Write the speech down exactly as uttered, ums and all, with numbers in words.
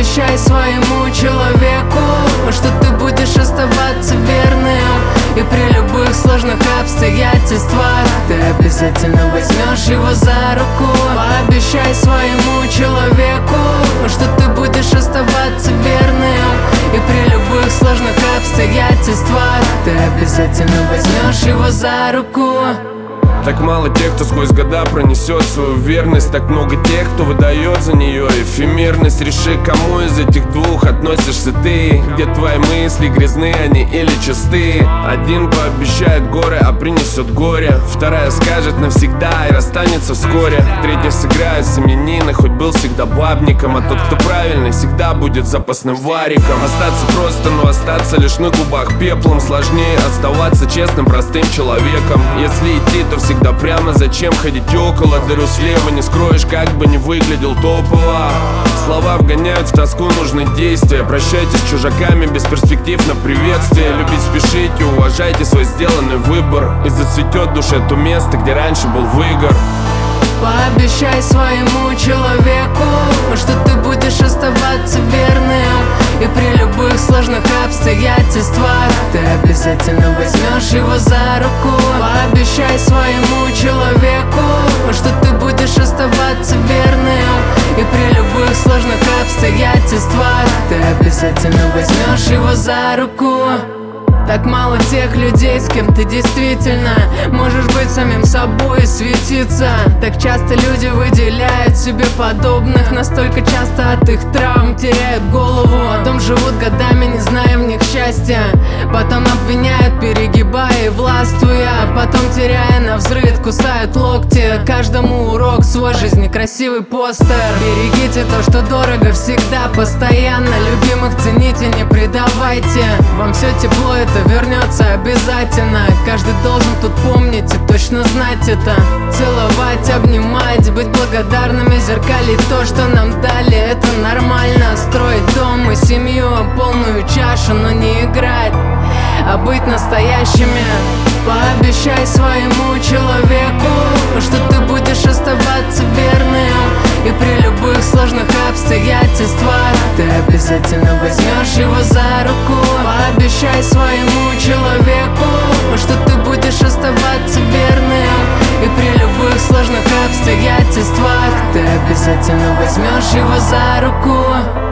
Пообещай своему человеку, что ты будешь оставаться верным, и при любых сложных обстоятельствах ты обязательно возьмешь его за руку. Пообещай своему человеку, что ты будешь оставаться верным, и при любых сложных обстоятельствах ты обязательно возьмешь его за руку. Так мало тех, кто сквозь года пронесет свою верность. Так много тех, кто выдает за нее эфемерность. Реши, кому из этих двух относишься ты, где твои мысли грязны они или чисты. Один пообещает горы, а принесет горе. Вторая скажет навсегда и расстанется вскоре. Третья сыграет семьянина, хоть был всегда бабником. А тот, кто правильный, всегда будет запасным вариком. Остаться просто, но остаться лишь на губах пеплом. Сложнее оставаться честным, простым человеком. Если идти, то всегда да прямо, зачем ходить около? Дыру слева не скроешь, как бы не выглядел топово. Слова вгоняют в тоску, нужны действия. Прощайтесь с чужаками без перспектив на приветствие. Любить спешите, уважайте свой сделанный выбор, и зацветет в душе то место, где раньше был выгор. Пообещай своему человеку, что ты будешь оставаться верным, и при любых сложных обстоятельствах ты обязательно возьмешь его за руку. Пообещай своему человеку, что ты будешь оставаться верным, и при любых сложных обстоятельствах ты обязательно возьмешь его за руку. Так мало тех людей, с кем ты действительно можешь быть самим собой и светиться. Так часто люди выделяют себе подобных, настолько часто от их травм теряют голову. Потом живут годами, не зная в них счастья, потом обвиняют, перегибая и властвуя, потом теряя навзрыд, кусают локти. Каждому урок свой, жизни красивый постер. Берегите то, что дорого, всегда, постоянно. Любимых цените, не предавайте. Вам все тепло, это вернется обязательно. Каждый должен тут помнить и точно знать это. Целовать, обнимать, быть благодарными, зеркалить то, что нам дали. Это нормально, строить дом и семью, полную чашу, но не играть, а быть настоящими. Пообещай своему человеку, что ты будешь оставаться верным, и при любых сложных обстоятельствах ты обязательно возьмешь его за руку. Пообещай своему человеку, что ты будешь оставаться верным, и при любых сложных обстоятельствах ты обязательно возьмешь его за руку.